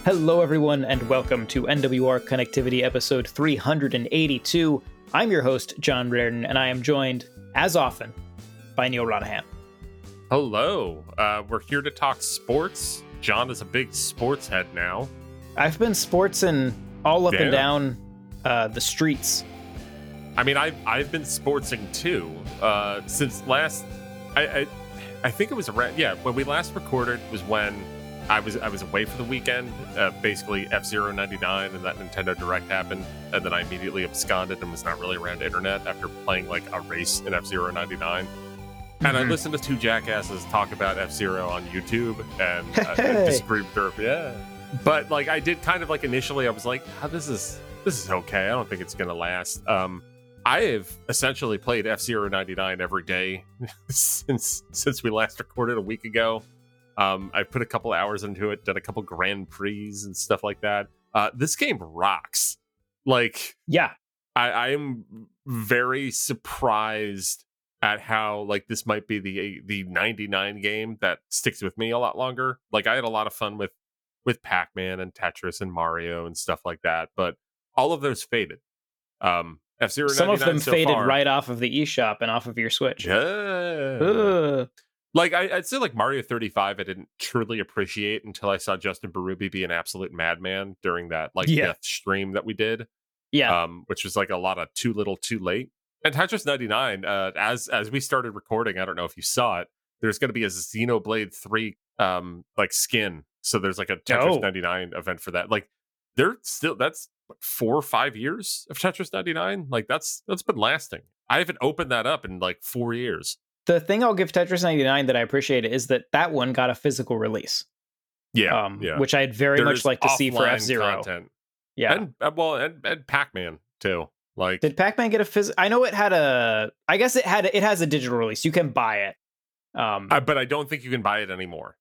Hello, everyone, and welcome to NWR Connectivity episode 382. I'm your host, John Reardon, and I am joined, as often, by Neil Ronahan. Hello. We're here to talk sports. John is a big sports head now. I've been sportsing all up and down the streets. I mean, I've been sportsing too since last. I think it was around. Yeah, when we last recorded was when I was away for the weekend. Basically, F-Zero 99 and that Nintendo Direct happened, and then I immediately absconded and was not really around internet after playing like a race in F-Zero 99. And I listened to two jackasses talk about F-Zero on YouTube, and I disagreed with her. Yeah, but like I did kind of like initially, I was like, oh, this is okay. I don't think it's gonna last. I have essentially played F-Zero 99 every day since we last recorded a week ago. I've put a couple hours into it, done a couple Grand Prix and stuff like that. This game rocks. Like, yeah, I am very surprised at how like this might be the 99 game that sticks with me a lot longer. Like, I had a lot of fun with Pac-Man and Tetris and Mario and stuff like that, but all of those faded. F-Zero 99 some of them so faded far, right off of the eShop and off of your Switch. Yeah. Like, I'd say, like, Mario 35, I didn't truly appreciate until I saw Justin Berube be an absolute madman during that, like, death stream that we did. Yeah. Which was, like, a lot of too little, too late. And Tetris 99, as we started recording, I don't know if you saw it, there's going to be a Xenoblade 3, like, skin. So there's, like, a Tetris 99 event for that. Like, that's 4 or 5 years of Tetris 99. Like, that's been lasting. I haven't opened that up in, like, 4 years. The thing I'll give Tetris 99 that I appreciate is that one got a physical release. Yeah, which I'd very much like to see for F-Zero. Content. Yeah, and Pac-Man too. Like, did Pac-Man get a physical? I know it had a. I guess it has a digital release. You can buy it. But I don't think you can buy it anymore.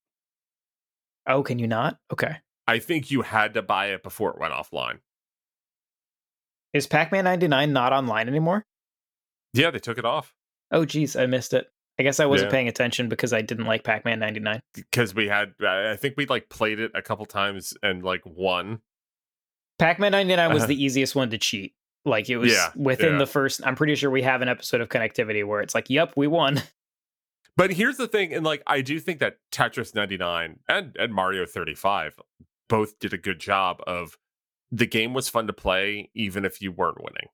Oh, can you not? Okay. I think you had to buy it before it went offline. Is Pac-Man 99 not online anymore? Yeah, they took it off. Oh, geez, I missed it. I guess I wasn't paying attention because I didn't like Pac-Man 99. Because I think we like played it a couple times and like won. Pac-Man 99 was the easiest one to cheat. Like, it was within the first. I'm pretty sure we have an episode of Connectivity where it's like, yep, we won. But here's the thing, and like I do think that Tetris 99 and Mario 35 both did a good job of the game was fun to play even if you weren't winning.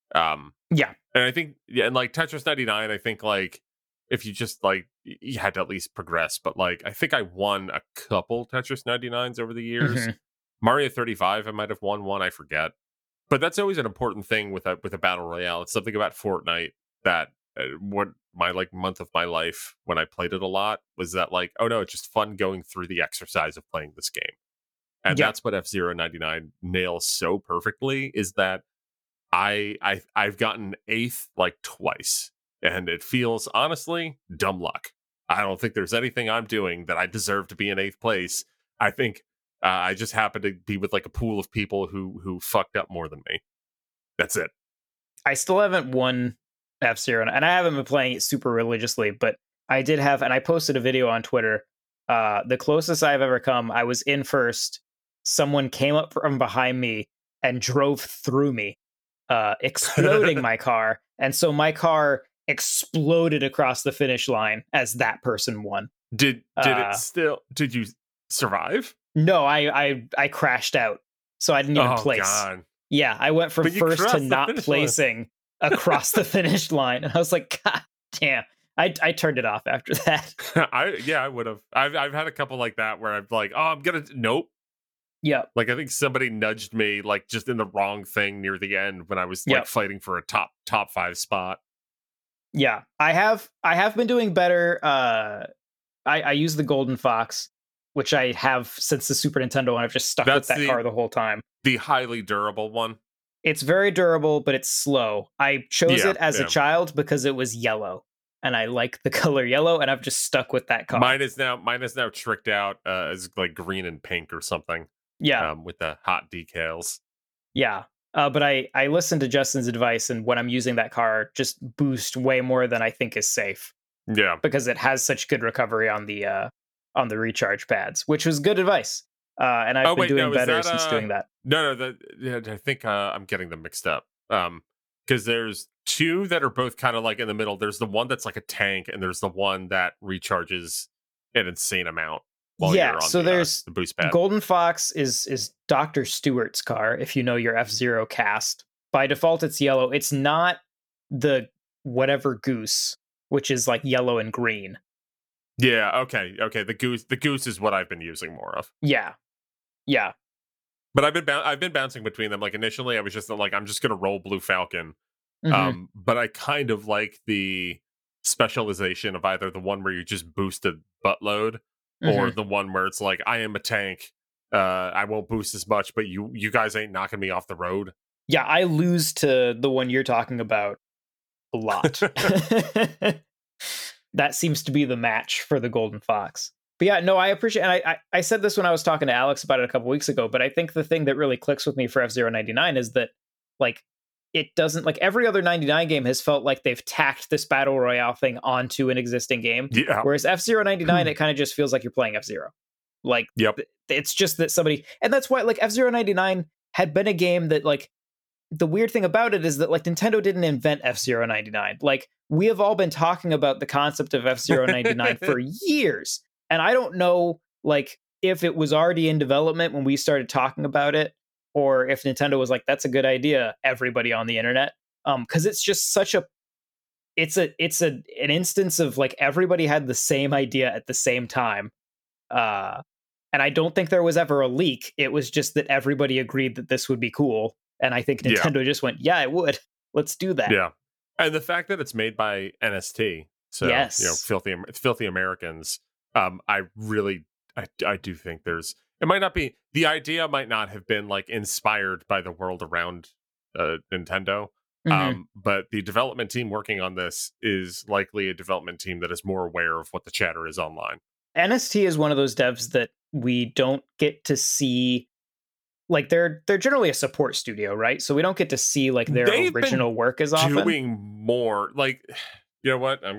And I think and like Tetris 99, I think like if you just like you had to at least progress, but like I think I won a couple Tetris 99s over the years. Mario 35, I might have won one, I forget. But that's always an important thing with a battle royale. It's something about Fortnite that what my like month of my life when I played it a lot was that like, oh no, it's just fun going through the exercise of playing this game. And that's what F-Zero 99 nails so perfectly, is that I've gotten 8th like twice, and it feels honestly dumb luck. I don't think there's anything I'm doing that I deserve to be in 8th place. I think I just happen to be with like a pool of people who fucked up more than me. That's it. I still haven't won F-Zero, and I haven't been playing it super religiously, but I did have, and I posted a video on Twitter. The closest I've ever come, I was in first. Someone came up from behind me and drove through me, exploding my car. And so my car exploded across the finish line as that person won. Did you survive? No, I crashed out. So I didn't even place. God. Yeah, I went from first to not placing across the finish line. And I was like, God damn. I turned it off after that. I would have. I've had a couple like that where I'm like, oh, I'm gonna nope. Yeah. Like I think somebody nudged me like just in the wrong thing near the end when I was like fighting for a top 5 spot. Yeah. I have been doing better. I use the Golden Fox, which I have since the Super Nintendo, and I've just stuck with that car the whole time. The highly durable one. It's very durable, but it's slow. I chose it as a child because it was yellow, and I like the color yellow, and I've just stuck with that car. Mine is now tricked out as like green and pink or something. Yeah. With the hot decals. Yeah. But I listened to Justin's advice, and when I'm using that car, just boost way more than I think is safe. Yeah. Because it has such good recovery on the recharge pads, which was good advice. And I've Oh been wait, doing no, is better that since doing that. no, yeah, I think I'm getting them mixed up. Because there's two that are both kind of like in the middle. There's the one that's like a tank, and there's the one that recharges an insane amount while Yeah, you're on so there's the boost pad. Golden Fox is Dr. Stewart's car, if you know your F-Zero cast. By default, it's yellow. It's not the whatever goose, which is like yellow and green. Yeah, okay. The goose is what I've been using more of. Yeah. Yeah. But I've been bouncing between them. Like initially, I was just like, I'm just gonna roll Blue Falcon. Hmm. But I kind of like the specialization of either the one where you just boost a buttload, or Hmm. the one where it's like, I am a tank. I won't boost as much, but you guys ain't knocking me off the road. Yeah, I lose to the one you're talking about a lot. That seems to be the match for the Golden Fox. But yeah, no, I appreciate, and I said this when I was talking to Alex about it a couple weeks ago, but I think the thing that really clicks with me for F-Zero 99 is that, like, it doesn't, like, every other 99 game has felt like they've tacked this battle royale thing onto an existing game. Yeah. Whereas F-Zero 99, it kind of just feels like you're playing F-Zero. Like, Yep. it's just that somebody, and that's why, like, F-Zero 99 had been a game that, like, the weird thing about it is that, like, Nintendo didn't invent F-Zero 99. Like, we have all been talking about the concept of F-Zero 99 for years. And I don't know, like, if it was already in development when we started talking about it, or if Nintendo was like, that's a good idea, everybody on the internet. Because it's just such a an instance of, like, everybody had the same idea at the same time. And I don't think there was ever a leak. It was just that everybody agreed that this would be cool. And I think Yeah. Nintendo just went, yeah, it would. Let's do that. Yeah. And the fact that it's made by NST, so Yes. filthy Americans. I really, I do think it might not be, the idea might not have been like inspired by the world around Nintendo. Mhm. But the development team working on this is likely a development team that is more aware of what the chatter is online. NST is one of those devs that we don't get to see. Like, they're generally a support studio, right? So we don't get to see, like, their They've been original work as often. Doing more, like, you know what?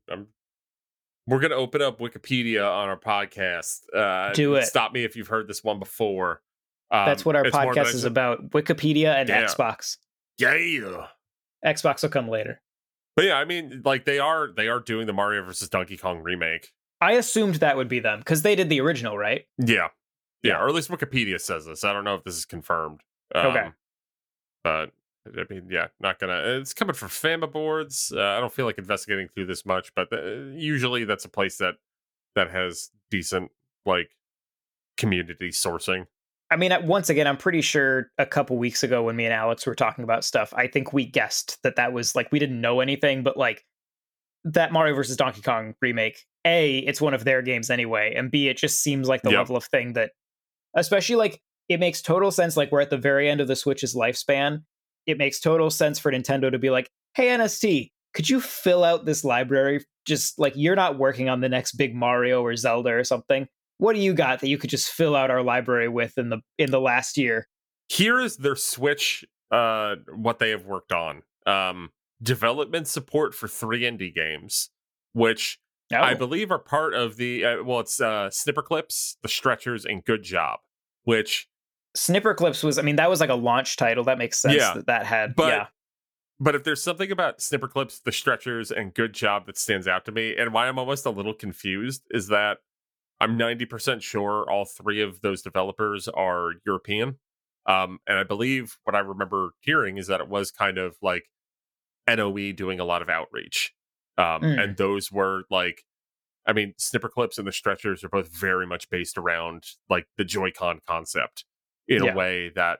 We're gonna open up Wikipedia on our podcast. Do it. Stop me if you've heard this one before. That's what our it's more that podcast is about. Wikipedia and Yeah. Xbox. Yeah. Xbox will come later. But yeah, I mean, like, they are doing the Mario versus Donkey Kong remake. I assumed that would be them because they did the original, right? Yeah. Yeah. Or at least Wikipedia says this. I don't know if this is confirmed. Okay. But I mean, yeah, not gonna. It's coming from Fama boards. I don't feel like investigating through this much, but usually that's a place that has decent, like, community sourcing. I mean, once again, I'm pretty sure a couple weeks ago when me and Alex were talking about stuff, I think we guessed that was, like, we didn't know anything, but, like, that Mario versus Donkey Kong remake, A, it's one of their games anyway, and B, it just seems like the Yep. level of thing that, especially, like, it makes total sense. Like, we're at the very end of the Switch's lifespan. It makes total sense for Nintendo to be like, hey, NST, could you fill out this library? Just, like, you're not working on the next big Mario or Zelda or something. What do you got that you could just fill out our library with in the last year? Here is their Switch, what they have worked on. Development support for 3 indie games, which I believe are part of the it's Snipper Clips, The Stretchers, and Good Job. Which Snipper Clips was, I mean, that was like a launch title. That makes sense. Yeah, that had, but, yeah. But if there's something about Snipper Clips, The Stretchers, and Good Job that stands out to me, and why I'm almost a little confused, is that I'm 90% sure all 3 of those developers are European. And I believe what I remember hearing is that it was kind of like NOE doing a lot of outreach. And those were, like, I mean, Snipper Clips and The Stretchers are both very much based around, like, the Joy-Con concept in a way that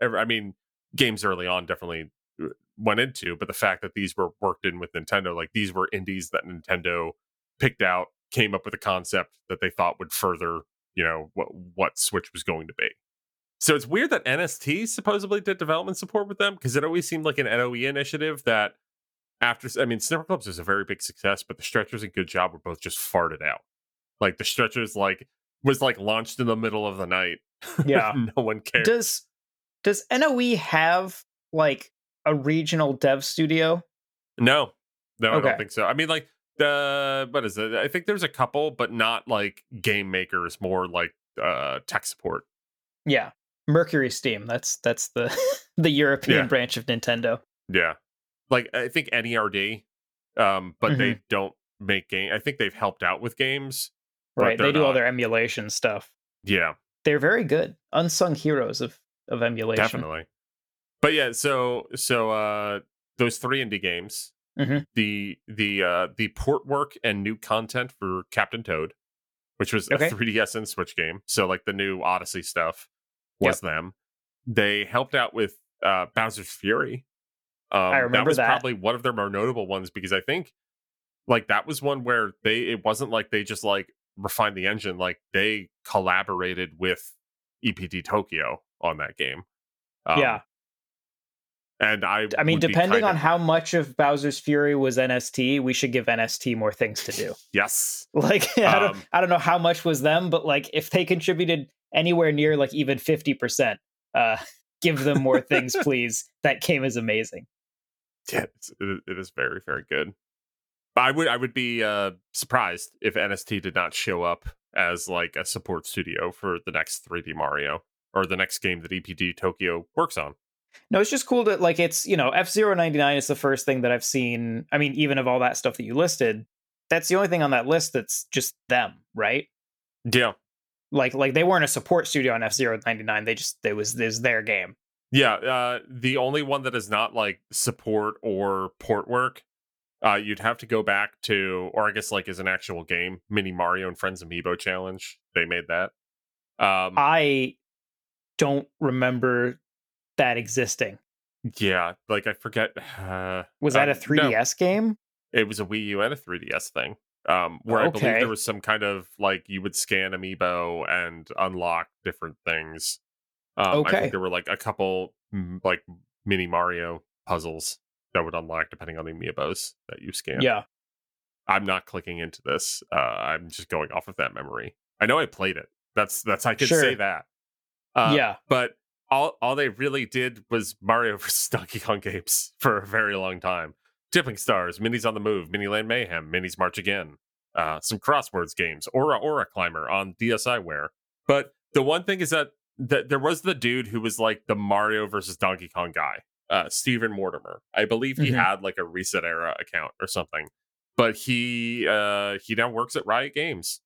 games early on definitely went into, but the fact that these were worked in with Nintendo, like, these were indies that Nintendo picked out, came up with a concept that they thought would further, what Switch was going to be. So it's weird that NST supposedly did development support with them, because it always seemed like an NOE initiative that Snipper Clips was a very big success, but The Stretchers and Good Job were both just farted out. Like, The Stretchers, like, was, like, launched in the middle of the night. Yeah. No one cared. Does NOE have, like, a regional dev studio? No, Okay. I don't think so. I mean, like, what is it? I think there's a couple, but not like game makers, more like tech support. Yeah. Mercury Steam. That's the the European Yeah. branch of Nintendo. Yeah. Like, I think NERD, but Hmm. they don't make game. I think they've helped out with games, but Right. they're They do all not. their emulation stuff. Yeah, They're very good. Unsung heroes of emulation. definitely. But yeah, so those three indie games, Hmm. the port work and new content for Captain Toad, which was a Okay. 3DS and Switch game. So like the new Odyssey stuff was Yep. them. They helped out with Bowser's Fury. I That remember was that. probably one of their more notable ones because I think like that was one where it wasn't like they just like refined the engine, like they collaborated with EPD Tokyo on that game. Um Yeah. and I I mean, would be depending kind on of how much of Bowser's Fury was NST, we should give NST more things to do. yes. Like Um I don't know how much was them, but like if they contributed anywhere near like even 50%, uh give them more things, please. That game is amazing. yeah, it is very, very good. I would be surprised if NST did not show up as like a support studio for the next 3D Mario or the next game that EPD Tokyo works on. No, it's just cool that like it's, F-Zero 99 is the first thing that I've seen. I mean, even of all that stuff that you listed, that's the only thing on that list that's just them, right? Yeah. Like they weren't a support studio on F-Zero 99. It was their game. Yeah, the only one that is not like support or port work, you'd have to go back to, or I guess like is an actual game, Mini Mario and Friends Amiibo Challenge. They made that. Um, I don't remember that existing. yeah, like I forget. Was that a No, 3DS game? it was a Wii U and a 3DS thing. Where I believe there Okay. was some kind of like you would scan Amiibo and unlock different things. I think Okay. there were like a couple like mini Mario puzzles that would unlock depending on the amiibos that you scan. Yeah. I'm not clicking into this. I'm just going off of that memory. I know I played it. That's I could say Sure. that. Yeah. But all they really did was Mario vs. Donkey Kong games for a very long time. Tipping Stars, Minis on the Move, Mini Land Mayhem, Minis March Again, some crosswords games, Aura Climber on DSiWare. But the one thing is that there was the dude who was like the Mario versus Donkey Kong guy, Stephen Mortimer. I believe he Hmm. had like a Reset Era account or something, but he now works at Riot Games.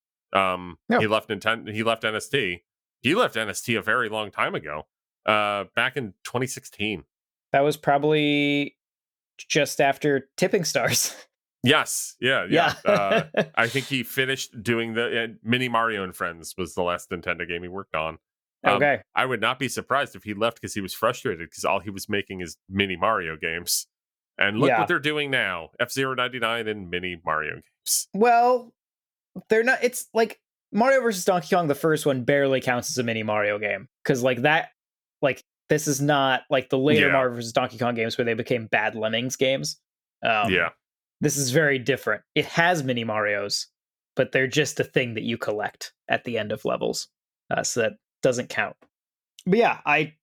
No, He left Nintendo. He left NST. He left NST a very long time ago, back in 2016. that was probably just after Tipping Stars. Yes, yeah, yeah. Yeah. I think he finished doing the Mini Mario and Friends was the last Nintendo game he worked on. Okay. I would not be surprised if he left because he was frustrated because all he was making is Mini Mario games. And look what Yeah. they're doing now: F-Zero 99 and Mini Mario games. Well, they're not. It's like Mario versus Donkey Kong, the first one, barely counts as a mini Mario game because like that, like this is not like the later Yeah, Mario versus Donkey Kong games where they became Bad Lemmings games. Um, yeah. this is very different. It has mini Mario's, but they're just a thing that you collect at the end of levels, so that doesn't count. But yeah,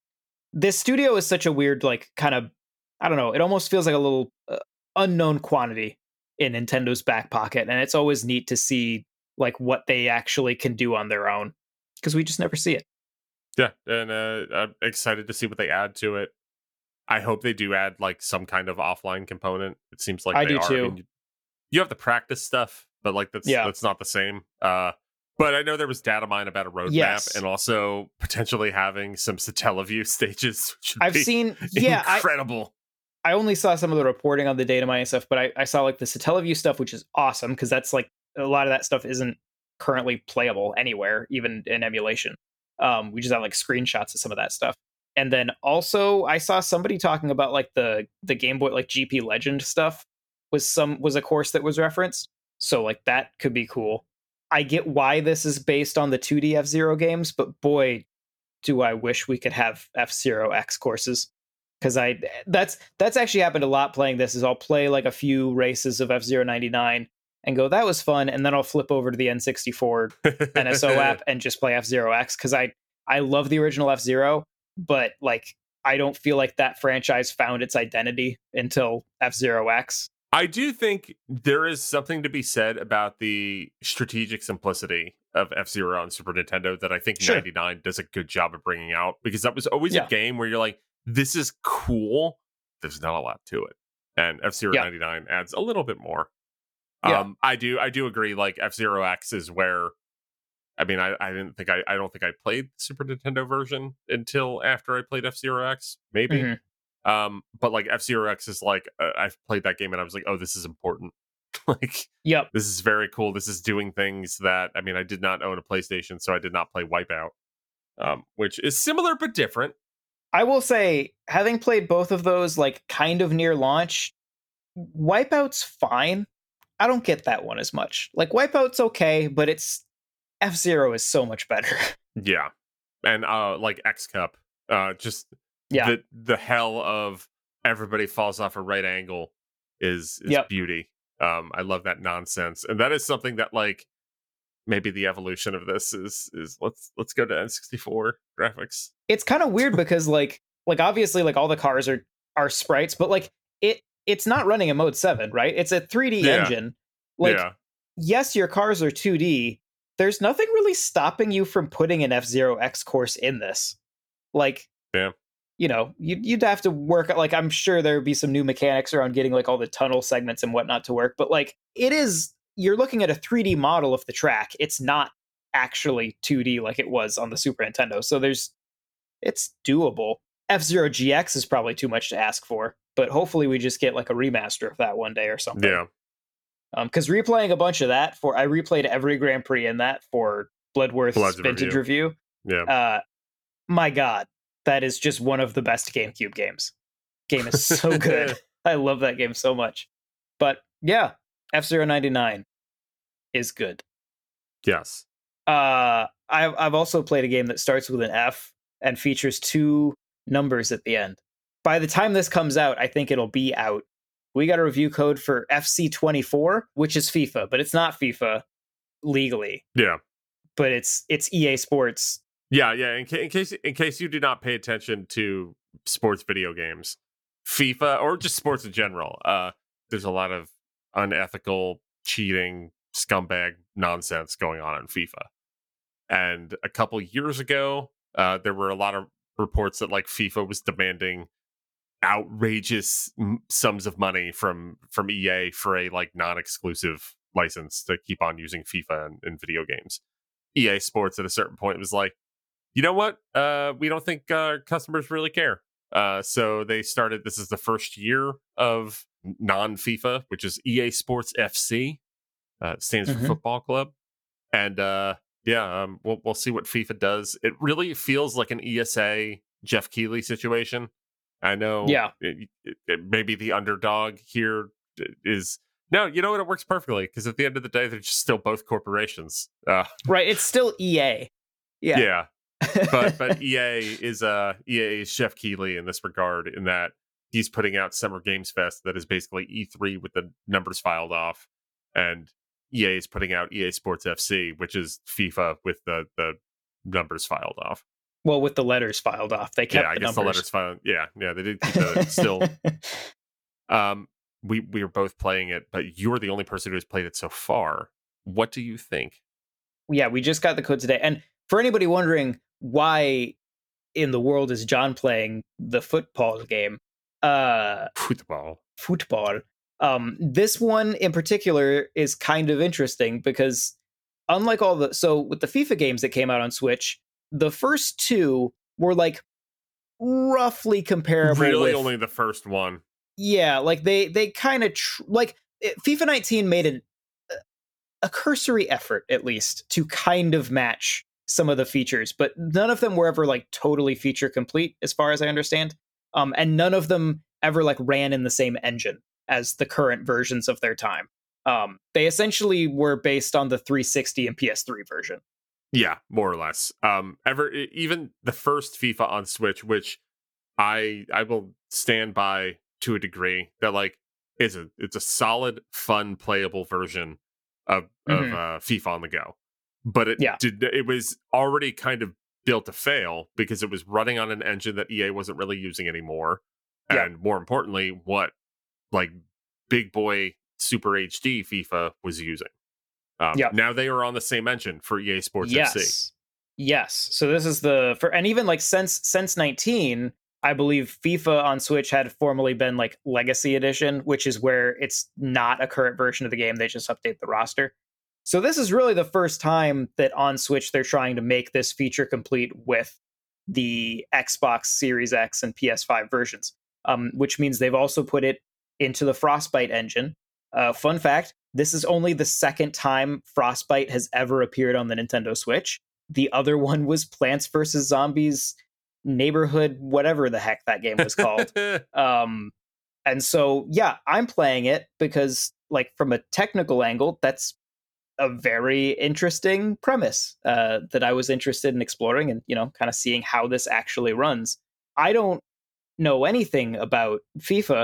this studio is such a weird, like, kind of, I don't know. It almost feels like a little unknown quantity in Nintendo's back pocket, and it's always neat to see like what they actually can do on their own because we just never see it. Yeah, and I'm excited to see what they add to it. I hope they do add like some kind of offline component. It seems like I they do are. I too. mean, you have the practice stuff, but like Yeah. that's not the same. But I know there was data mine about a roadmap Yes. and also potentially having some Satellaview stages, which would I've be seen. Yeah. incredible. I only saw some of the reporting on the data mining stuff, but I saw like the Satellaview stuff, which is awesome because that's like a lot of that stuff isn't currently playable anywhere, even in emulation. We just have like screenshots of some of that stuff. And then also I saw somebody talking about like the Game Boy like GP Legend stuff was a course that was referenced. So like that could be cool. I get why this is based on the 2D F-Zero games, but boy, do I wish we could have F-Zero X courses. Because that's actually happened a lot playing this. Is I'll play like a few races of F-Zero 99 and go, that was fun, and then I'll flip over to the N64 NSO app and just play F-Zero X because I love the original F-Zero, but like I don't feel like that franchise found its identity until F-Zero X. I do think there is something to be said about the strategic simplicity of F-Zero on Super Nintendo that I think Sure. 99 does a good job of bringing out, because that was always a Yeah. game where you're like, this is cool. There's not a lot to it. And F-Zero Yeah. 99 adds a little bit more. Yeah. I do agree. Like F-Zero X is where, I mean, I don't think I played the Super Nintendo version until after I played F-Zero X, maybe. Mhm. But like F-Zero X is like, I've played that game and I was like, oh, this is important. Like, Yep. this is very cool. This is doing things that, I mean, I did not own a PlayStation, so I did not play Wipeout, which is similar but different. I will say, having played both of those like kind of near launch, Wipeout's fine. I don't get that one as much. Like Wipeout's okay, but it's F-Zero is so much better. Yeah. And like X Cup, just Yeah. the hell of everybody falls off a right angle is Yep. beauty. I love that nonsense. And that is something that, like, maybe the evolution of this is let's go to N64 graphics. It's kind of weird because like obviously like all the cars are sprites, but like it's not running in mode 7, right? It's a 3D Yeah. engine. Like Yeah. yes, your cars are 2D. There's nothing really stopping you from putting an F-Zero X course in this. Like, Yeah. you know, you'd have to work, like, I'm sure there would be some new mechanics around getting like all the tunnel segments and whatnot to work, but like it is, you're looking at a 3D model of the track. It's not actually 2D like it was on the Super Nintendo. So it's doable. F-Zero GX is probably too much to ask for, but hopefully we just get like a remaster of that one day or something. Yeah. Because replaying a bunch of that I replayed every Grand Prix in that for Bloodworth's vintage review. Yeah. My God, that is just one of the best GameCube games. Game is so good. I love that game so much. But yeah, F-Zero 99 is good. Yes. I've also played a game that starts with an F and features 2 numbers at the end. By the time this comes out, I think it'll be out. We got a review code for FC24, which is FIFA, but it's not FIFA legally. Yeah. But it's EA Sports. Yeah. In case you do not pay attention to sports video games, FIFA or just sports in general, there's a lot of unethical, cheating, scumbag nonsense going on in FIFA. And a couple years ago, there were a lot of reports that like FIFA was demanding outrageous sums of money from EA for a like non-exclusive license to keep on using FIFA in video games. EA Sports at a certain point was like, you know what? We don't think customers really care. So they started. This is the first year of non-FIFA, which is EA Sports FC. Stands for Football Club, and we'll see what FIFA does. It really feels like an ESA Jeff Keighley situation. I know. Yeah. Maybe the underdog here is. No, you know what? It works perfectly because at the end of the day, they're just still both corporations. Right. It's still EA. Yeah. But EA is Jeff Keighley in this regard, in that he's putting out Summer Games Fest that is basically E3 with the numbers filed off, and EA is putting out EA Sports FC, which is FIFA with the numbers filed off. Well, with the letters filed off, they kept I guess numbers. the letters filed. Yeah, they did keep the still. We are both playing it, but you're the only person who has played it so far. What do you think? Yeah, we just got the code today. And for anybody wondering why in the world is John playing the football game? Football. This one in particular is kind of interesting because unlike with the FIFA games that came out on Switch, the first 2 were like roughly comparable. Really, only the first one. Yeah, like they kind of FIFA 19 made a cursory effort, at least, to kind of match some of the features, but none of them were ever like totally feature complete, as far as I understand. And none of them ever like ran in the same engine as the current versions of their time. They essentially were based on the 360 and PS3 version. Yeah, more or less. Even the first FIFA on Switch, which I will stand by to a degree, that like it's a solid, fun, playable version of FIFA on the go. But it was already kind of built to fail because it was running on an engine that EA wasn't really using anymore, and more importantly, what like big boy Super HD FIFA was using. Yep. Now they are on the same engine for EA Sports FC. Yes. So this is and even like since 19, I believe FIFA on Switch had formerly been like Legacy Edition, which is where it's not a current version of the game. They just update the roster. So this is really the first time that on Switch they're trying to make this feature complete with the Xbox Series X and PS5 versions, which means they've also put it into the Frostbite engine. Fun fact, this is only the second time Frostbite has ever appeared on the Nintendo Switch. The other one was Plants vs. Zombies Neighborhood, whatever the heck that game was called. And so, yeah, I'm playing it because, like, from a technical angle, that's a very interesting premise that I was interested in exploring and, kind of seeing how this actually runs. I don't know anything about FIFA.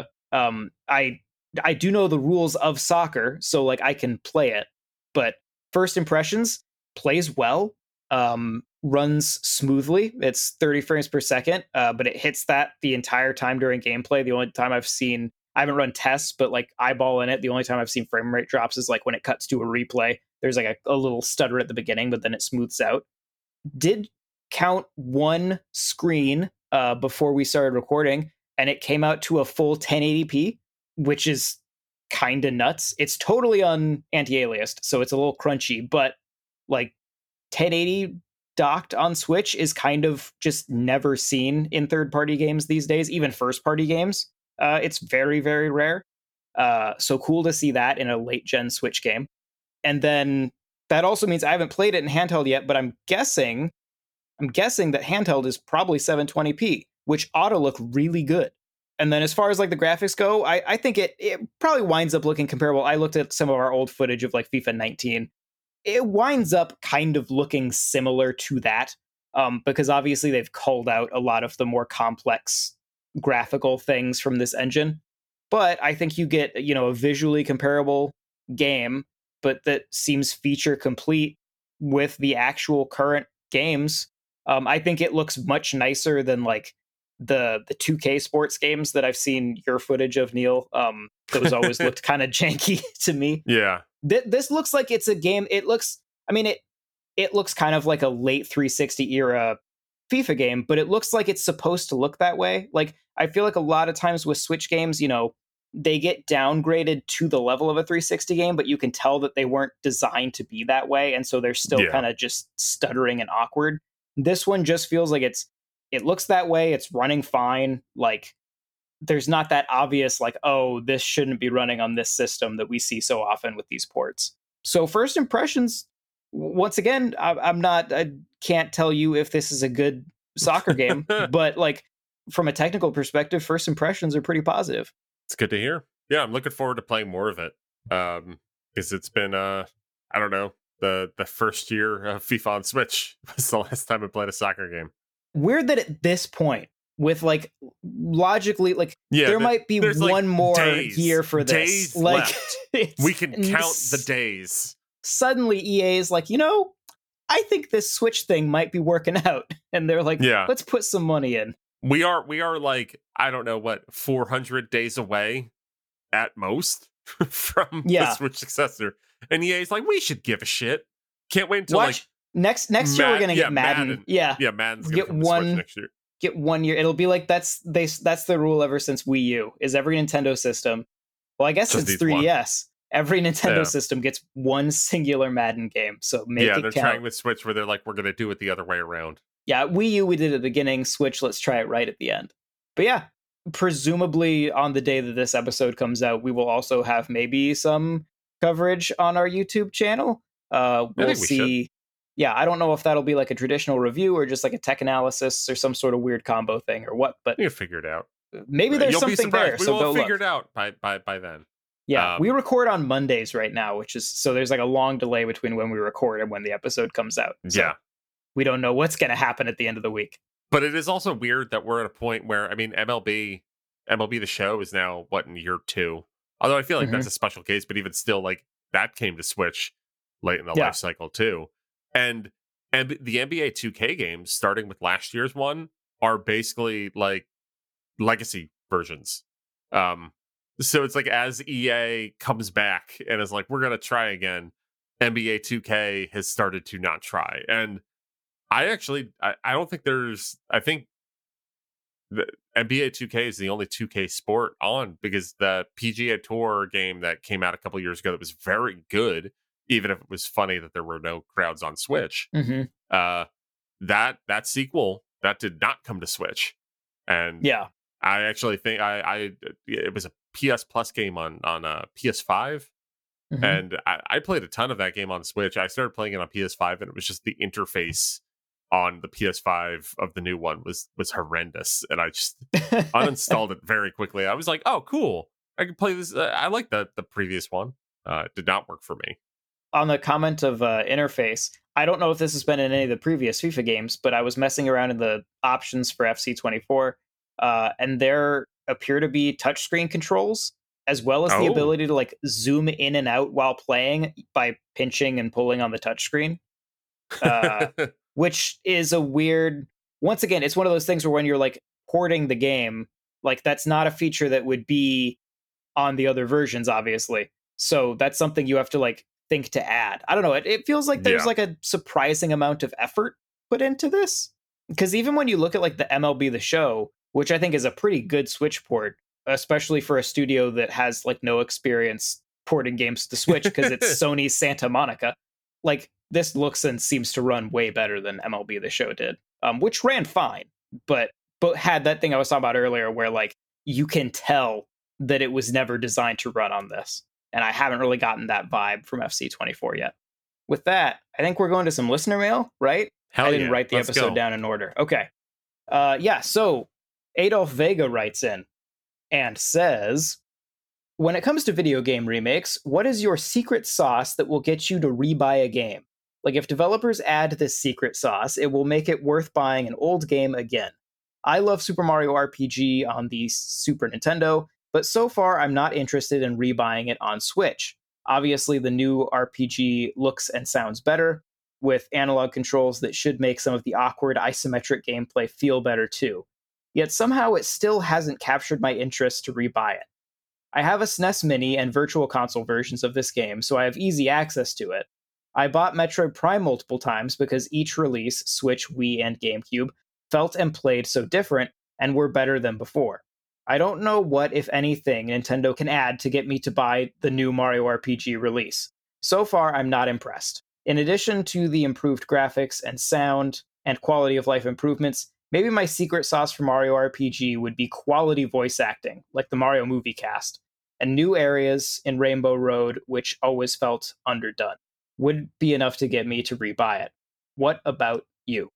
I do know the rules of soccer, so like I can play it. But first impressions, plays well, runs smoothly. It's 30 frames per second, but it hits that the entire time during gameplay. The only time I haven't run tests, but like eyeballing it, the only time I've seen frame rate drops is like when it cuts to a replay. There's like a little stutter at the beginning, but then it smooths out. Did count one screen before we started recording, and it came out to a full 1080p, which is kind of nuts. It's totally anti-aliased, so it's a little crunchy, but like 1080 docked on Switch is kind of just never seen in third-party games these days, even first-party games. It's very, very rare. So cool to see that in a late-gen Switch game. And then that also means I haven't played it in handheld yet, but I'm guessing that handheld is probably 720p, which ought to look really good. And then as far as like the graphics go, I think it probably winds up looking comparable. I looked at some of our old footage of like FIFA 19. It winds up kind of looking similar to that, because obviously they've culled out a lot of the more complex graphical things from this engine. But I think you get, a visually comparable game, but that seems feature complete with the actual current games. I think it looks much nicer than like the 2K sports games that I've seen your footage of, Neil. Those always looked kind of janky to me. Yeah. This looks like it's a game. It looks kind of like a late 360 era FIFA game, but it looks like it's supposed to look that way. Like, I feel like a lot of times with Switch games, they get downgraded to the level of a 360 game, but you can tell that they weren't designed to be that way. And so they're still kind of just stuttering and awkward. This one just feels like it looks that way. It's running fine. Like, there's not that obvious, like, oh, this shouldn't be running on this system that we see so often with these ports. So first impressions, once again, I can't tell you if this is a good soccer game, but like from a technical perspective, first impressions are pretty positive. It's good to hear. Yeah, I'm looking forward to playing more of it. Because it's been I don't know, the first year of FIFA on Switch was the last time I played a soccer game. Weird that at this point, with like logically, like there might be one like more year for this. Days like we can count the days. Suddenly EA is like, I think this Switch thing might be working out. And they're like, let's put some money in. We are like, I don't know what, 400 days away at most from the Switch successor. And EA's like, we should give a shit. Can't wait until like next year we're gonna get Madden. Yeah, Madden's gonna come to Switch next year. Get 1 year. It'll be like that's the rule ever since Wii U is every Nintendo system. Well, I guess since 3DS, every Nintendo system gets one singular Madden game. So make it count. Yeah, they're trying with Switch where they're like, we're gonna do it the other way around. Yeah, Wii U we did at the beginning. Switch, let's try it right at the end. But yeah, presumably on the day that this episode comes out, we will also have maybe some coverage on our YouTube channel. We'll see. Yeah, I don't know if that'll be like a traditional review or just like a tech analysis or some sort of weird combo thing or what, but you'll figure it out. Maybe there's something there. We will figure it out by then. Yeah, we record on Mondays right now, which is so there's like a long delay between when we record and when the episode comes out. So yeah, we don't know what's going to happen at the end of the week. But it is also weird that we're at a point where, I mean, MLB the Show is now in year 2. Although I feel like that's a special case, but even still, like that came to Switch late in the life cycle too. And the NBA 2K games, starting with last year's one, are basically like legacy versions. So it's like as EA comes back and is like, we're gonna try again, NBA 2K has started to not try. And I don't think I think the NBA 2K is the only 2K sport on, because the PGA Tour game that came out a couple years ago that was very good, even if it was funny that there were no crowds on Switch. Mm-hmm. Uh, that sequel that did not come to Switch, and Yeah. I actually think I it was a PS Plus game on PS5, Mm-hmm. and I played a ton of that game on Switch. I started playing it on PS5, and it was just the interface on the PS5 of the new one was horrendous, and I just uninstalled it very quickly. I was like, "Oh, cool! I can play this." I like the previous one. It did not work for me. On the comment of interface, I don't know if this has been in any of the previous FIFA games, but I was messing around in the options for FC24, and there appear to be touchscreen controls as well as the Oh, ability to like zoom in and out while playing by pinching and pulling on the touchscreen, uh, which is a weird. Once again, it's one of those things where when you're like porting the game, like that's not a feature that would be on the other versions, obviously. So that's something you have to like think to add. I don't know. It feels like there's yeah. like a surprising amount of effort put into this. Because even when you look at like the MLB The Show, which I think is a pretty good Switch port, especially for a studio that has like no experience porting games to Switch because it's Sony's Santa Monica, like this looks and seems to run way better than MLB The Show did, which ran fine, but had that thing I was talking about earlier where like you can tell that it was never designed to run on this. And I haven't really gotten that vibe from FC24 yet. With that, I think we're going to some listener mail, right? I Hell didn't yeah. write the Let's episode go. down in order. Okay. Yeah, so Adolf Vega writes in and says, when it comes to video game remakes, what is your secret sauce that will get you to rebuy a game? Like, if developers add this secret sauce, it will make it worth buying an old game again. I love Super Mario RPG on the Super Nintendo, but so far I'm not interested in rebuying it on Switch. Obviously, the new RPG looks and sounds better, with analog controls that should make some of the awkward isometric gameplay feel better too. Yet somehow it still hasn't captured my interest to rebuy it. I have a SNES Mini and Virtual Console versions of this game, so I have easy access to it. I bought Metroid Prime multiple times because each release, Switch, Wii, and GameCube, felt and played so different and were better than before. I don't know what, if anything, Nintendo can add to get me to buy the new Mario RPG release. So far, I'm not impressed. In addition to the improved graphics and sound and quality of life improvements, maybe my secret sauce for Mario RPG would be quality voice acting, like the Mario movie cast, and new areas in Rainbow Road, which always felt underdone. Would be enough to get me to rebuy it. What about you?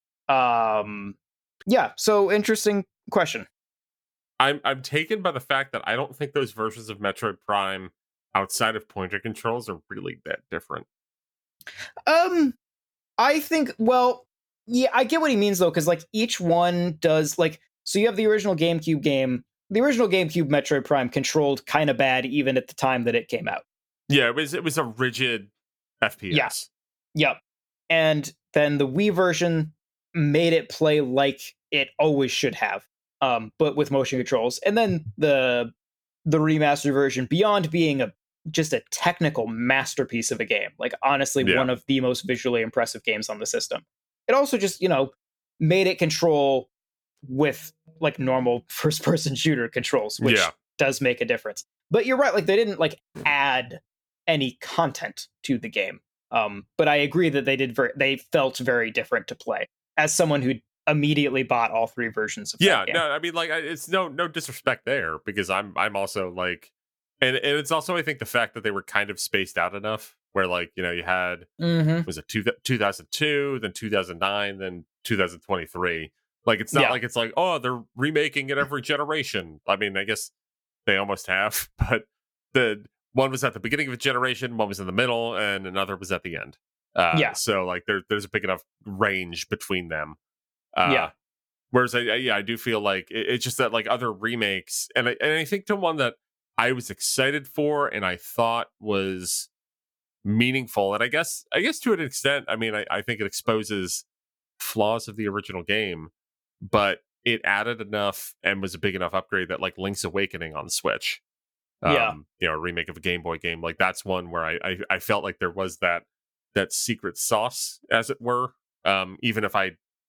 Yeah, so interesting question. I'm taken by the fact that I don't think those versions of Metroid Prime outside of pointer controls are really that different. Um, I think, well, yeah, I get what he means though, because like each one does like, so you have the original GameCube game. The original GameCube Metroid Prime controlled kind of bad even at the time that it came out. Yeah, it was a rigid Yeah. FPS. Yep. And then the Wii version made it play like it always should have, but with motion controls. And then the remastered version, beyond being a just a technical masterpiece of a game, like honestly Yeah. one of the most visually impressive games on the system. It also just, made it control with like normal first person shooter controls, Yeah. which does make a difference. But you're right, like they didn't like add any content to the game. But I agree that they felt very different to play. As someone who immediately bought all three versions of that Yeah, game. no, I mean, like, it's no disrespect there, because I'm also like, and it's also, I think, the fact that they were kind of spaced out enough where, like, you had, Mm-hmm. was it 2002, then 2009, then 2023. Like, it's not Yeah, like it's like, oh, they're remaking it every generation. I mean, I guess they almost have, but the one was at the beginning of a generation, one was in the middle, and another was at the end. yeah, So like there's a big enough range between them. Uh, yeah. Whereas I do feel like it's just that, like, other remakes, and I think the one that I was excited for and I thought was meaningful, and I guess to an extent, I mean, I think it exposes flaws of the original game, but it added enough and was a big enough upgrade that, like, Link's Awakening on Switch. Yeah. A remake of a Game Boy game. Like that's one where I felt like there was that secret sauce, as it were. Even if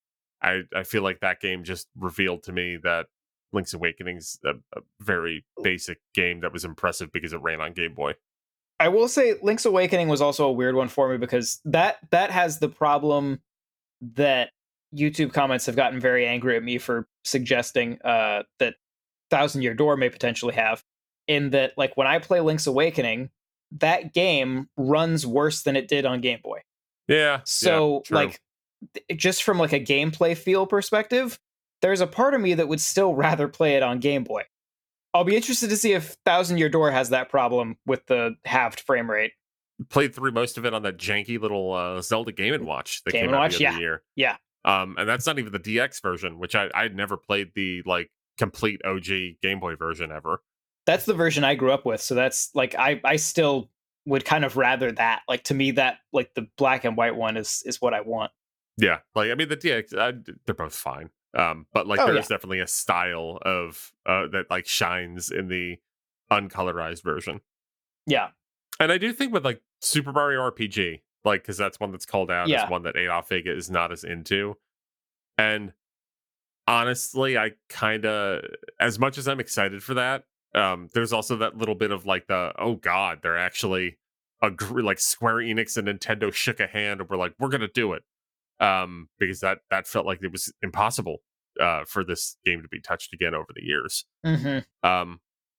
I feel like that game just revealed to me that Link's Awakening's a very basic game that was impressive because it ran on Game Boy. I will say Link's Awakening was also a weird one for me because that has the problem that YouTube comments have gotten very angry at me for suggesting that Thousand Year Door may potentially have, in that like when I play Link's Awakening, that game runs worse than it did on Game Boy. Yeah. So true. like just from like a gameplay feel perspective, there's a part of me that would still rather play it on Game Boy. I'll be interested to see if Thousand Year Door has that problem with the halved frame rate. Played through most of it on that janky little Zelda Game & Watch that Game came and out Watch, the other yeah. year. Yeah. And that's not even the DX version, which I'd never played the like complete OG Game Boy version ever. That's the version I grew up with, so that's like I still would kind of rather that. Like to me, that like the black and white one is what I want. Yeah, like I mean the DX, they're both fine. But like there's definitely a style of that like shines in the uncolorized version. Yeah, and I do think with like Super Mario RPG, like because that's one that's called out as one that Adolf Vega is not as into, and honestly, I kind of, as much as I'm excited for that, there's also that little bit of like the oh god, they're actually like Square Enix and Nintendo shook a hand and we're like we're gonna do it. Because that felt like it was impossible for this game to be touched again over the years. Mm-hmm.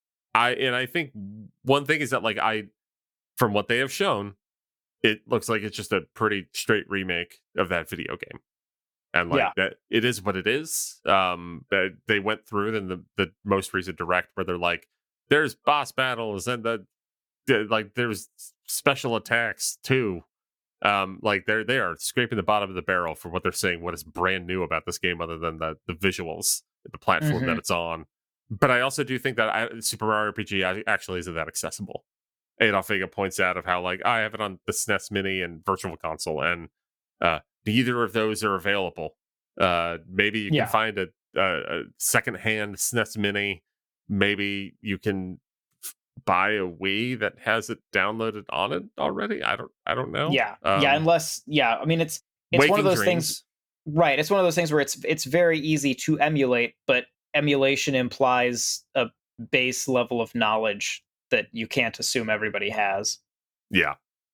I think one thing is that like from what they have shown, it looks like it's just a pretty straight remake of that video game, and like that it is what it is. That they went through in the most recent direct where they're like, there's boss battles and like there's special attacks too. Like they are scraping the bottom of the barrel for what they're saying. What is brand new about this game, other than the visuals, the platform that it's on. But I also do think that Super Mario RPG actually isn't that accessible. Adolf Vega points out of how like I have it on the SNES Mini and Virtual Console, and neither of those are available. Maybe you can find a secondhand SNES Mini. Maybe you can buy a Wii that has it downloaded on it already. I don't know. Unless I mean it's one of those things, right? It's one of those things where it's very easy to emulate, but emulation implies a base level of knowledge that you can't assume everybody has. Yeah.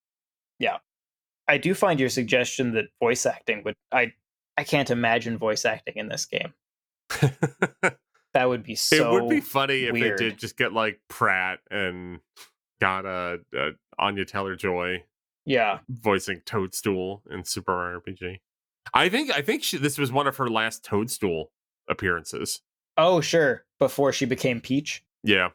I do find your suggestion that voice acting would I can't imagine voice acting in this game. That would be so. It would be funny weird if they did just get like Pratt and got Anya Taylor-Joy, voicing Toadstool in Super Mario RPG. I think this was one of her last Toadstool appearances. Oh sure, before she became Peach. Yeah.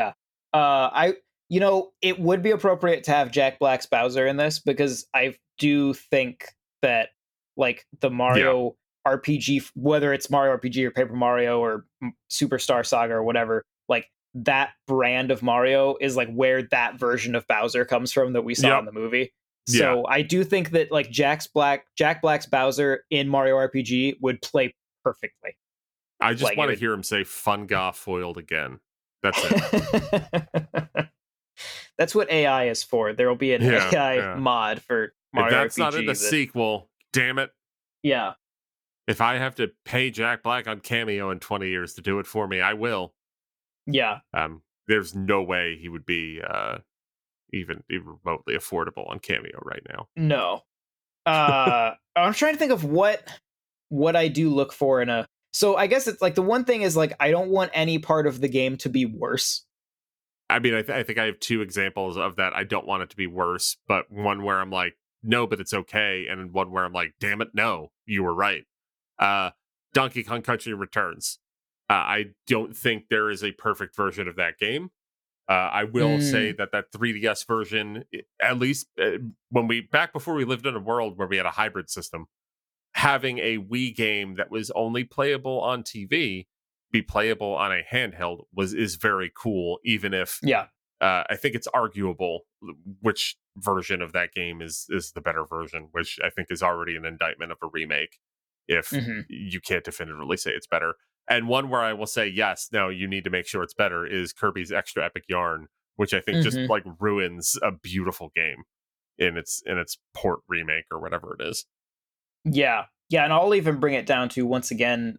It would be appropriate to have Jack Black's Bowser in this because I do think that like the Mario RPG, whether it's Mario RPG or Paper Mario or Superstar Saga or whatever, like that brand of Mario is like where that version of Bowser comes from that we saw in the movie. So I do think that like Jack Black's Bowser in Mario RPG would play perfectly. I just want to hear him say "Funga foiled" again. That's it. That's what AI is for. There will be an AI mod for Mario if that's RPG. Not in the sequel. Damn it. Yeah. If I have to pay Jack Black on Cameo in 20 years to do it for me, I will. Yeah. There's no way he would be even remotely affordable on Cameo right now. No. I'm trying to think of what I do look for in a. So I guess it's like the one thing is like I don't want any part of the game to be worse. I mean, I think I have two examples of that. I don't want it to be worse, but one where I'm like, no, but it's okay, and one where I'm like, damn it, no, you were right. Donkey Kong Country Returns. I don't think there is a perfect version of that game. I will say that 3DS version, at least back before we lived in a world where we had a hybrid system, having a Wii game that was only playable on TV be playable on a handheld is very cool, even if I think it's arguable which version of that game is the better version, which I think is already an indictment of a remake if you can't definitively say it's better. And one where I will say, yes, no, you need to make sure it's better is Kirby's Extra Epic Yarn, which I think just Mhm. like ruins a beautiful game in its port remake or whatever it is. Yeah. Yeah, and I'll even bring it down to, once again,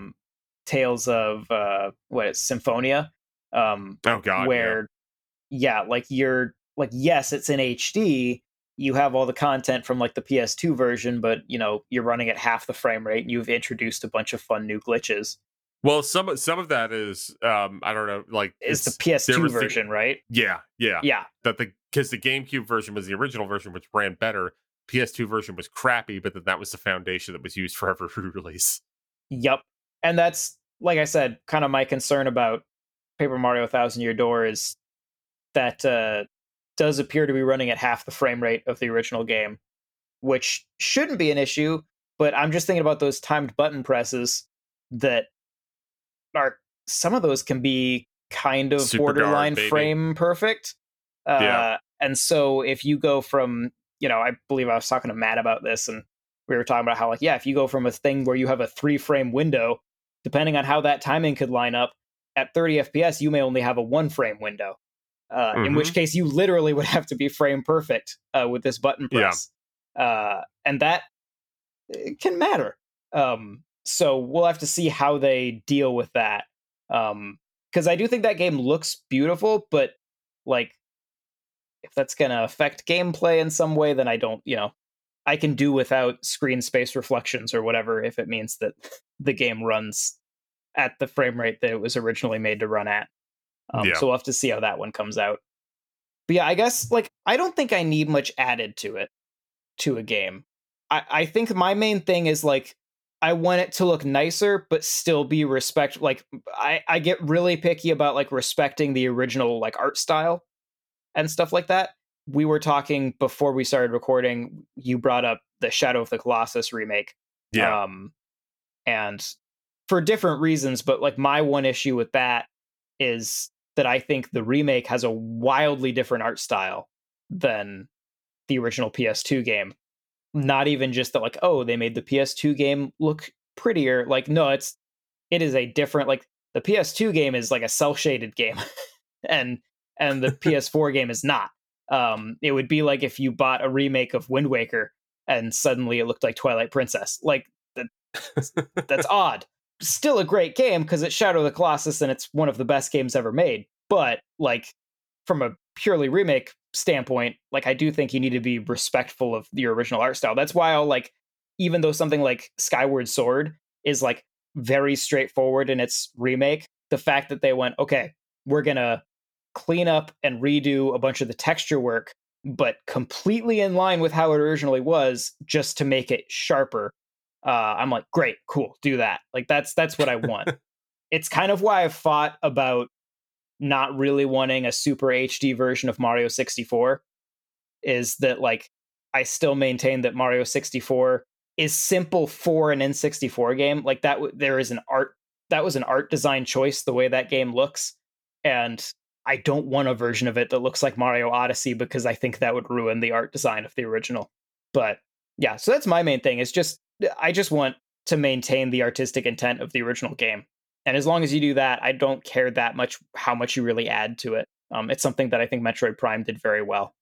Tales of what is Symphonia, Oh God, yeah. where yeah, like you're like, yes, it's in HD. You have all the content from like the PS2 version, but you're running at half the frame rate, and you've introduced a bunch of fun new glitches. Well, some of that is I don't know, like Is the there PS2 was the version, right? yeah Yeah. that the because the GameCube version was the original version, which ran better. PS2 version was crappy, but then that was the foundation that was used for every release. Yep. And that's, like I said, kind of my concern about Paper Mario Thousand Year Door is that does appear to be running at half the frame rate of the original game, which shouldn't be an issue. But I'm just thinking about those timed button presses that are, some of those can be kind of Super guard, borderline baby. frame perfect. Yeah. And so if you go from, I believe I was talking to Matt about this, and we were talking about how, like, yeah, if you go from a thing where you have a 3-frame window, depending on how that timing could line up, at 30 FPS, you may only have a 1-frame window. In which Hmm. case you literally would have to be frame perfect with this button Yeah. press. And that can matter. So we'll have to see how they deal with that. Because I do think that game looks beautiful, but like, if that's going to affect gameplay in some way, then I don't, I can do without screen space reflections or whatever if it means that the game runs at the frame rate that it was originally made to run at. Yeah. So we'll have to see how that one comes out. But yeah, I guess, like, I don't think I need much added to a game. I think my main thing is, like, I want it to look nicer, but still be like, I get really picky about like respecting the original like art style and stuff like that. We were talking before we started recording, you brought up the Shadow of the Colossus remake. Yeah. Um and for different reasons, but like my one issue with that is that I think the remake has a wildly different art style than the original PS2 game. Not even just that, like, oh, they made the PS2 game look prettier. Like, no, it is a different, like, the PS2 game is like a cell shaded game, and the PS4 game is not. It would be like if you bought a remake of Wind Waker and suddenly it looked like Twilight Princess. Like, that's odd. Still a great game because it's Shadow of the Colossus and it's one of the best games ever made. But like, from a purely remake standpoint, like, I do think you need to be respectful of the original art style. That's why I'll, like, even though something like Skyward Sword is like very straightforward in its remake, the fact that they went, okay, we're gonna clean up and redo a bunch of the texture work, but completely in line with how it originally was, just to make it sharper. I'm like, great, cool, do that. Like, that's what I want. It's kind of why I've fought about not really wanting a super HD version of Mario 64, is that, like, I still maintain that Mario 64 is simple for an N64 game. Like, there is that was an art design choice, the way that game looks. And I don't want a version of it that looks like Mario Odyssey, because I think that would ruin the art design of the original. But yeah, so that's my main thing. Is just, I just want to maintain the artistic intent of the original game. And as long as you do that, I don't care that much how much you really add to it. It's something that I think Metroid Prime did very well.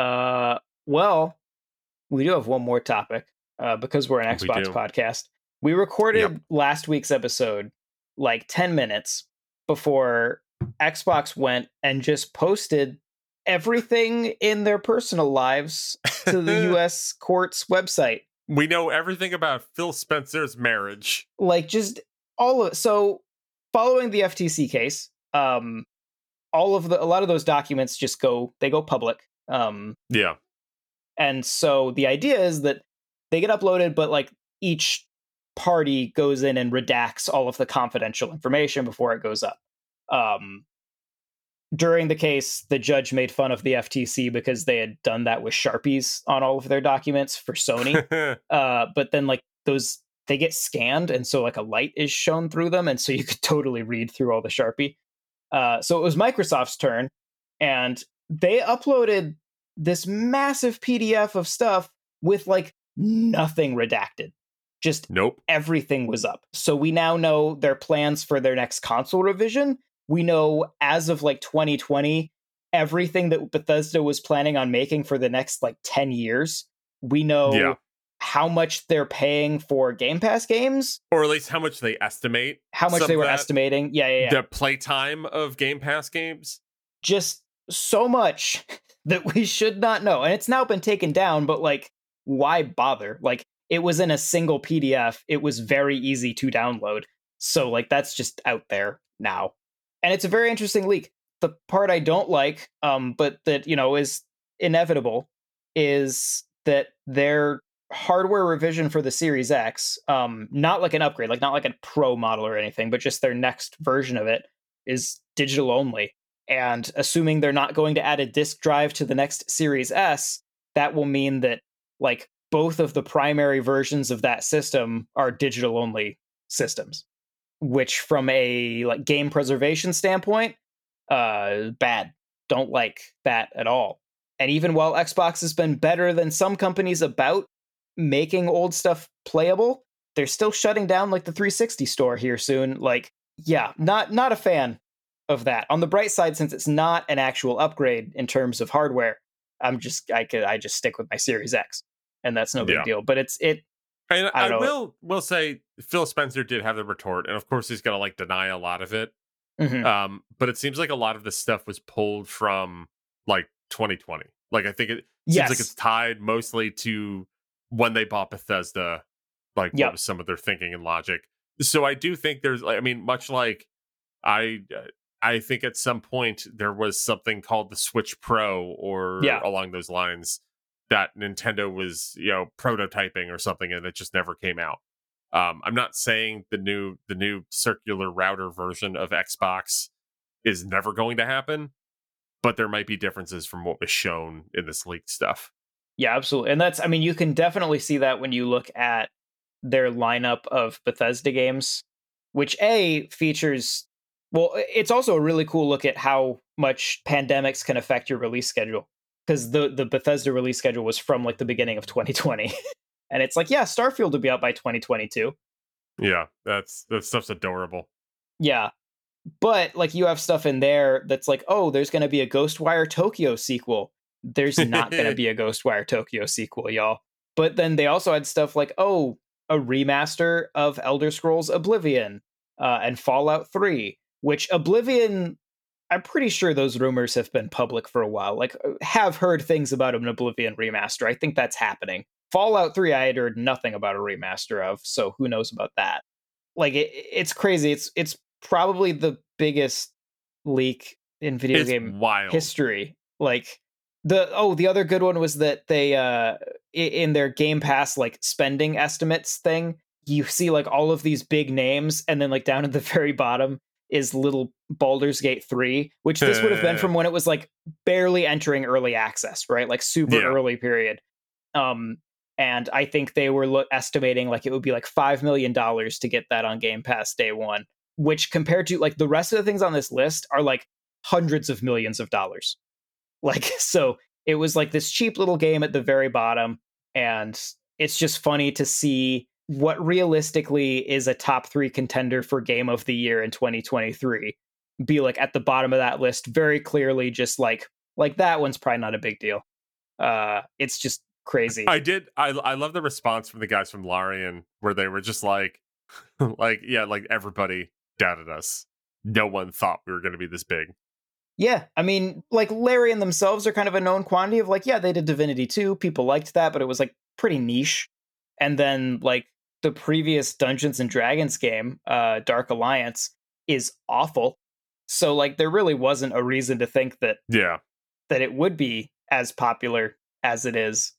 Well, we do have one more topic, because we're an We Xbox do. podcast. We Yep. recorded last week's episode like 10 minutes before Xbox went and just posted everything in their personal lives to the US court's website. We know everything about Phil Spencer's marriage. Like, just all of it. So, following the FTC case, a lot of those documents just go public. Yeah. And so the idea is that they get uploaded, but like, each party goes in and redacts all of the confidential information before it goes up. During the case, the judge made fun of the FTC because they had done that with Sharpies on all of their documents for Sony. But then, like, they get scanned, and so like a light is shown through them, and so you could totally read through all the Sharpie. So it was Microsoft's turn, and they uploaded this massive PDF of stuff with like nothing redacted. Just Nope. everything was up. So we now know their plans for their next console revision. We know as of like 2020, everything that Bethesda was planning on making for the next like 10 years. We know Yeah. how much they're paying for Game Pass games, Or at least how much they estimate. how much some they of were that, estimating. Yeah. the playtime of Game Pass games. Just so much that we should not know. And it's now been taken down, but like, why bother? Like, it was in a single PDF. It was very easy to download. So, like, that's just out there now. And it's a very interesting leak. The part I don't like, but that, is inevitable, is that their hardware revision for the Series X, not like an upgrade, like not like a pro model or anything, but just their next version of it is digital only. And assuming they're not going to add a disk drive to the next Series S, that will mean that like both of the primary versions of that system are digital only systems, which from a like game preservation standpoint, bad. Don't like that at all. And even while Xbox has been better than some companies about making old stuff playable, they're still shutting down like the 360 store here soon. Like, yeah, not a fan of that. On the bright side, since it's not an actual upgrade in terms of hardware, I just stick with my Series X, and that's no big deal. But it. And I I don't know. will say Phil Spencer did have the retort, and of course he's gonna like deny a lot of it. Mhm. But it seems like a lot of this stuff was pulled from like 2020. Like I think it seems like Yes. it's tied mostly to when they bought Bethesda, like what Yep. was some of their thinking and logic. So I do think there's, I mean, much like I I think at some point there was something called the Switch Pro or Yeah. along those lines that Nintendo was, prototyping or something, and it just never came out. I'm not saying the new circular router version of Xbox is never going to happen, but there might be differences from what was shown in this leaked stuff. Yeah, absolutely. And that's, I mean, you can definitely see that when you look at their lineup of Bethesda games, which features, well, it's also a really cool look at how much pandemics can affect your release schedule. Because the Bethesda release schedule was from like the beginning of 2020. And it's like, yeah, Starfield will be out by 2022. Yeah, that stuff's adorable. Yeah. But like you have stuff in there that's like, oh, there's going to be a Ghostwire Tokyo sequel. There's not going to be a Ghostwire Tokyo sequel, y'all. But then they also had stuff like, oh, a remaster of Elder Scrolls Oblivion and Fallout 3, which Oblivion, I'm pretty sure those rumors have been public for a while. Like, have heard things about an Oblivion remaster. I think that's happening. Fallout 3, I had heard nothing about a remaster of, so who knows about that? Like, it's crazy. It's probably the biggest leak in video It's game wild. history. Like the other good one was that they in their Game Pass like spending estimates thing, you see like all of these big names, and then like down at the very bottom is little Baldur's Gate 3, which this would have been from when it was like barely entering early access, right? Like super Yeah. early period. And I think they were estimating like it would be like $5 million to get that on Game Pass day one, which compared to like the rest of the things on this list are like hundreds of millions of dollars. Like, so it was like this cheap little game at the very bottom. And it's just funny to see what realistically is a top 3 contender for Game of the Year in 2023 be like at the bottom of that list, very clearly just like that one's probably not a big deal. It's just crazy. I love the response from the guys from Larian where they were just like like everybody doubted us. No one thought we were going to be this big. Yeah, I mean, like Larian themselves are kind of a known quantity of like, yeah, they did Divinity 2, people liked that, but it was like pretty niche. And then like the previous Dungeons and Dragons game, Dark Alliance, is awful. So like there really wasn't a reason to think that it would be as popular as it is.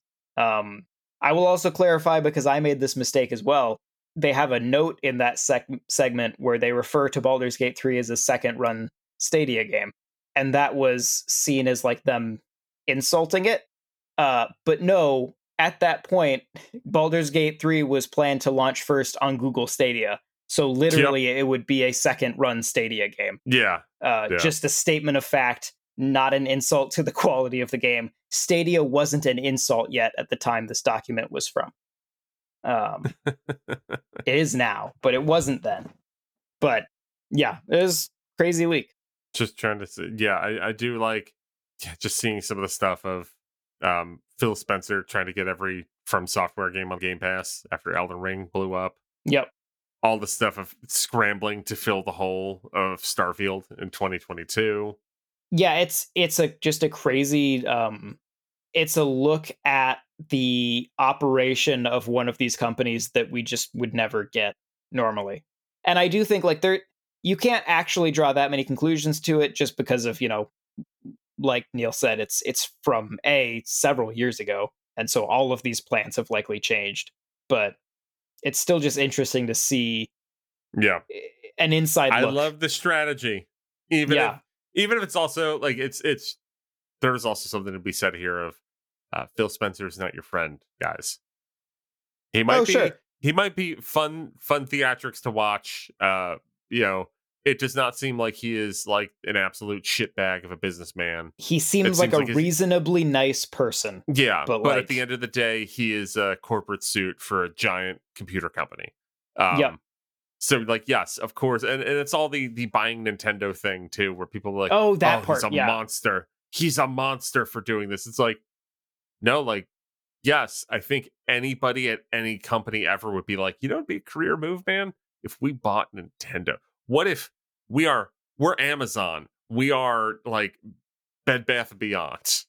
I will also clarify, because I made this mistake as well. They have a note in that segment where they refer to Baldur's Gate 3 as a second run Stadia game. And that was seen as like them insulting it. But no, at that point, Baldur's Gate 3 was planned to launch first on Google Stadia. So literally it would be a second run Stadia game. Yeah. Just a statement of fact, not an insult to the quality of the game. Stadia wasn't an insult yet at the time this document was from. Um, it is now, but it wasn't then. But yeah, it was crazy week. Just trying to see. Yeah, I do like just seeing some of the stuff of Phil Spencer trying to get every From Software game on Game Pass after Elden Ring blew up. Yep. All the stuff of scrambling to fill the hole of Starfield in 2022. Yeah, it's a just a crazy it's a look at the operation of one of these companies that we just would never get normally. And I do think like you can't actually draw that many conclusions to it just because of, like Neil said, it's from several years ago. And so all of these plans have likely changed. But it's still just interesting to see Yeah. an inside I look. love the strategy. Even if it's also like it's there's also something to be said here of Phil Spencer is not your friend, guys. He might be sure. he might be fun theatrics to watch. It does not seem like he is like an absolute shitbag of a businessman. He seems like a reasonably nice person. Yeah, but at the end of the day, he is a corporate suit for a giant computer company. Yep. So, like, yes, of course, and it's all the buying Nintendo thing too, where people are like, "Oh, that part, he's a monster. He's a monster for doing this." It's like, no, like, yes, I think anybody at any company ever would be like, it'd be a career move, man, if we bought Nintendo. What if we're Amazon, we are like Bed Bath & Beyond,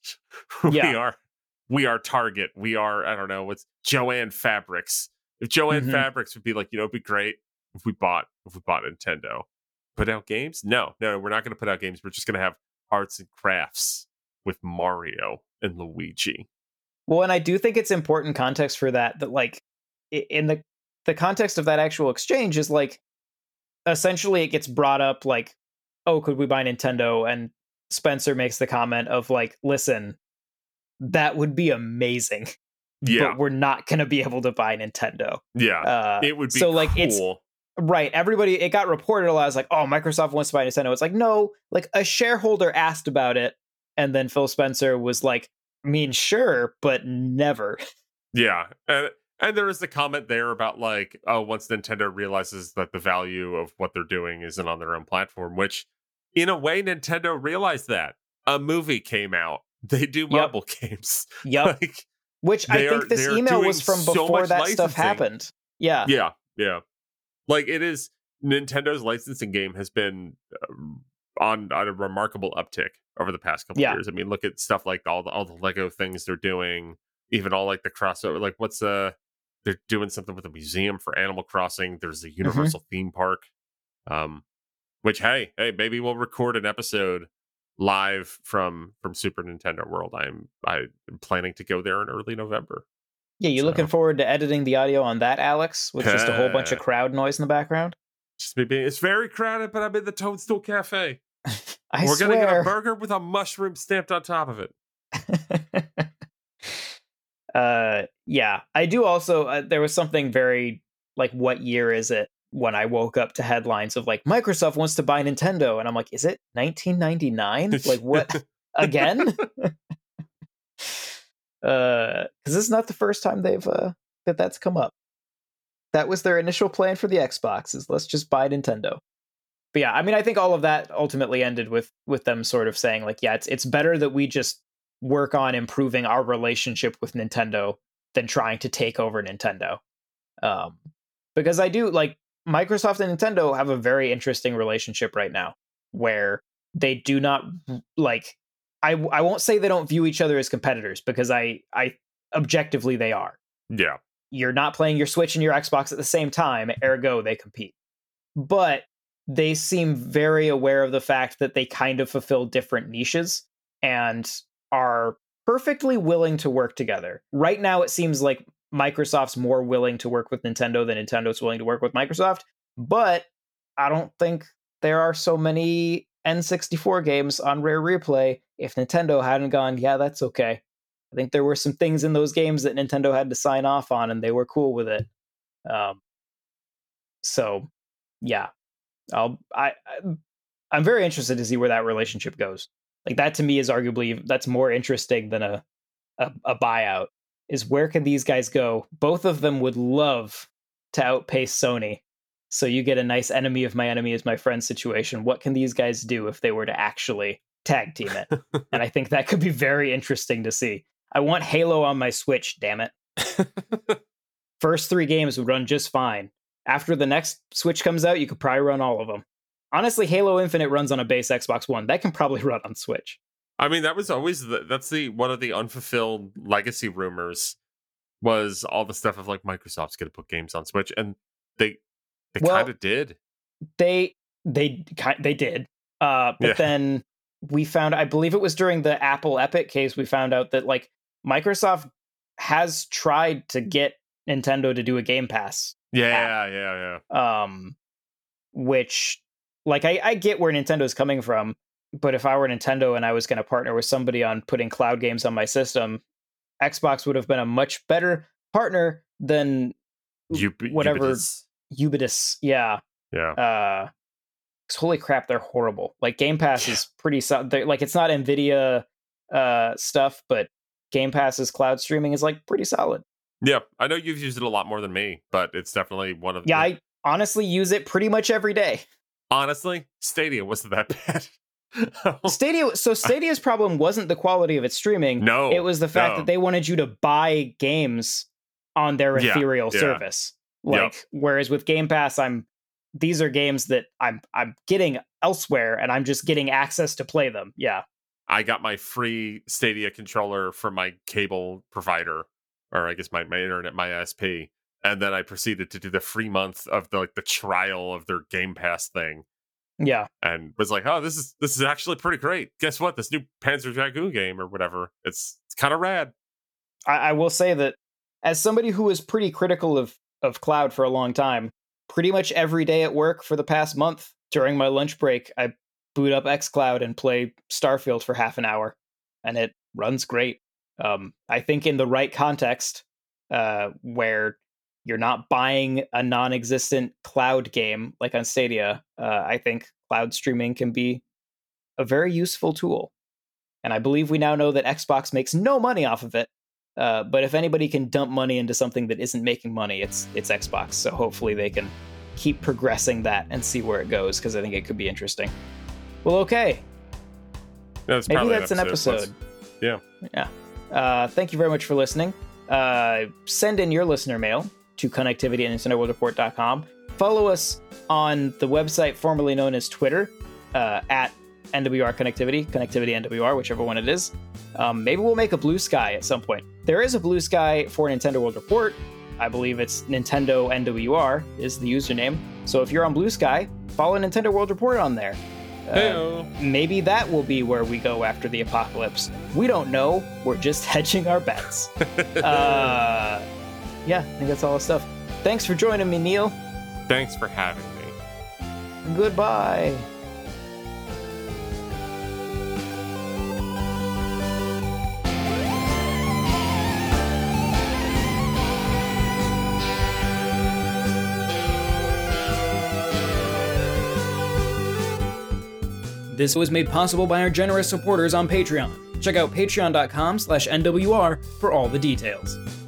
we are Target, we are, I don't know, what's Joanne Fabrics. If Joanne Fabrics would be like, it'd be great if we bought Nintendo. Put out games? No, we're not going to put out games. We're just going to have arts and crafts with Mario and Luigi. Well, and I do think it's important context for that like in the context of that actual exchange is like essentially it gets brought up like, oh, could we buy Nintendo? And Spencer makes the comment of like, listen, that would be amazing. Yeah. But we're not going to be able to buy Nintendo. Yeah. It would be so like cool. It's right. Everybody, it got reported a lot. It's like, oh, Microsoft wants to buy Nintendo. It's like, no, like a shareholder asked about it. And then Phil Spencer was like, sure, but never. Yeah. And there is the comment there about like, oh, once Nintendo realizes that the value of what they're doing isn't on their own platform, which in a way, Nintendo realized that. A movie came out. They do mobile games. Yep. Like, which I think this email was from before that stuff happened. Yeah. Yeah. Like it is, Nintendo's licensing game has been on a remarkable uptick over the past couple years. I mean, look at stuff like all the Lego things they're doing, even all like the crossover. Like they're doing something with a museum for Animal Crossing. There's the Universal theme park, which hey, maybe we'll record an episode live from Super Nintendo World. I'm planning to go there in early November. Yeah, you looking forward to editing the audio on that, Alex, with just a whole bunch of crowd noise in the background? Just maybe it's very crowded, but I'm in the Toadstool Cafe. We're gonna get a burger with a mushroom stamped on top of it. Yeah, I do also. There was something very like, what year is it? When I woke up to headlines of like Microsoft wants to buy Nintendo, and I'm like, is it 1999? Like what again? Because this is not the first time they've that's come up. That was their initial plan for the Xbox, is let's just buy Nintendo. But yeah, I mean, I think all of that ultimately ended with them sort of saying like, yeah, it's better that we just work on improving our relationship with Nintendo than trying to take over Nintendo. Because I do like Microsoft and Nintendo have a very interesting relationship right now, where they do not like. I won't say they don't view each other as competitors, because I objectively they are. Yeah. You're not playing your Switch and your Xbox at the same time, ergo they compete. But they seem very aware of the fact that they kind of fulfill different niches and are perfectly willing to work together. Right now, it seems like Microsoft's more willing to work with Nintendo than Nintendo's willing to work with Microsoft. But I don't think there are so many N64 games on Rare Replay if Nintendo hadn't gone, yeah, that's okay. I think there were some things in those games that Nintendo had to sign off on, and they were cool with it. So, yeah, I'm very interested to see where that relationship goes. Like that to me is arguably that's more interesting than a buyout. is where can these guys go? Both of them would love to outpace Sony. So you get a nice enemy of my enemy is my friend situation. What can these guys do if they were to actually tag team it? And I think that could be very interesting to see. I want Halo on my Switch, damn it. First 3 games would run just fine. After the next Switch comes out, you could probably run all of them. Honestly, Halo Infinite runs on a base Xbox One. That can probably run on Switch. I mean, that was always one of the unfulfilled legacy rumors was all the stuff of like Microsoft's going to put games on Switch, and they kind of did. They did. But then we found, I believe it was during the Apple Epic case, we found out that like Microsoft has tried to get Nintendo to do a Game Pass. Yeah. Which, like, I get where Nintendo's coming from, but if I were Nintendo and I was going to partner with somebody on putting cloud games on my system, Xbox would have been a much better partner than whatever Ubisoft. Yeah. Holy crap, they're horrible. Like Game Pass is pretty solid. Like it's not Nvidia stuff, but Game Pass's cloud streaming is like pretty solid. Yeah, I know you've used it a lot more than me, but it's definitely one of I honestly use it pretty much every day. Honestly, Stadia wasn't that bad. Stadia's problem wasn't the quality of its streaming. No, it was the fact that they wanted you to buy games on their ethereal service. Whereas with Game Pass, these are games that I'm getting elsewhere, and I'm just getting access to play them. Yeah, I got my free Stadia controller from my cable provider, or I guess my internet, my ISP, and then I proceeded to do the free month of the trial of their Game Pass thing. Yeah, and was like, oh, this is actually pretty great. Guess what? This new Panzer Dragoon game or whatever, it's kind of rad. I will say that as somebody who was pretty critical of cloud for a long time, pretty much every day at work for the past month during my lunch break, I boot up xCloud and play Starfield for half an hour, and it runs great. I think in the right context, where you're not buying a non-existent cloud game like on Stadia, I think cloud streaming can be a very useful tool. And I believe we now know that Xbox makes no money off of it. But if anybody can dump money into something that isn't making money, it's Xbox. So hopefully they can keep progressing that and see where it goes, because I think it could be interesting. Well, okay. Maybe that's an episode. Yeah. Thank you very much for listening. Send in your listener mail to connectivity@nintendoworldreport.com. Follow us on the website formerly known as Twitter, at NWR Connectivity, Connectivity NWR, whichever one it is. Maybe we'll make a Blue Sky at some point. There is a Blue Sky for Nintendo World Report. I believe it's Nintendo NWR is the username. So if you're on Blue Sky, follow Nintendo World Report on there. Maybe that will be where we go after the apocalypse. We don't know. We're just hedging our bets. Yeah, I think that's all the stuff. Thanks for joining me, Neil. Thanks for having me. Goodbye. This was made possible by our generous supporters on Patreon. Check out patreon.com/NWR for all the details.